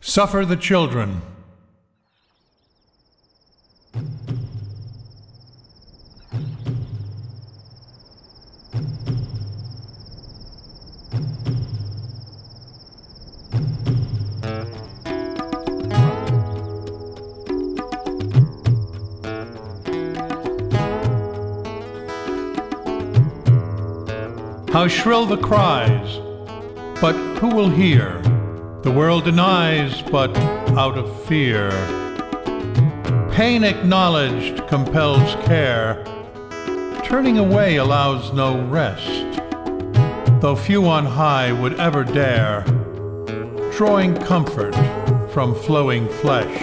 Suffer the children. How shrill the cries, but who will hear? The world denies, but out of fear. Pain acknowledged compels care. Turning away allows no rest, though few on high would ever dare, drawing comfort from flowing flesh.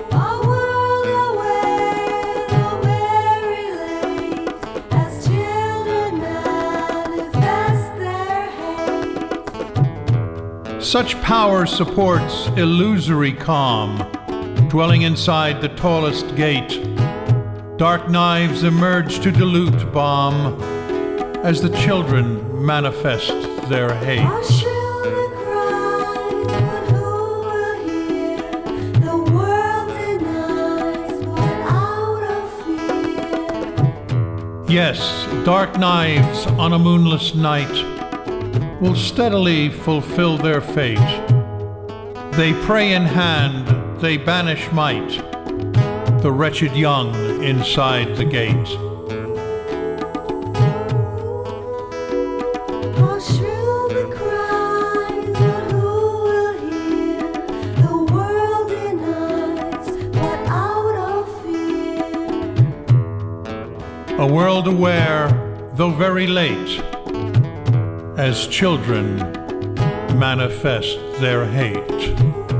Such power supports illusory calm, dwelling inside the tallest gate. Dark knives emerge to dilute bomb as the children manifest their hate. Yes, dark knives on a moonless night will steadily fulfill their fate. They prey in hand, they banish might, the wretched young inside the gate. How shrill the cries, but who will hear? The world denies, but out of fear. A world aware, though very late, as children manifest their hate.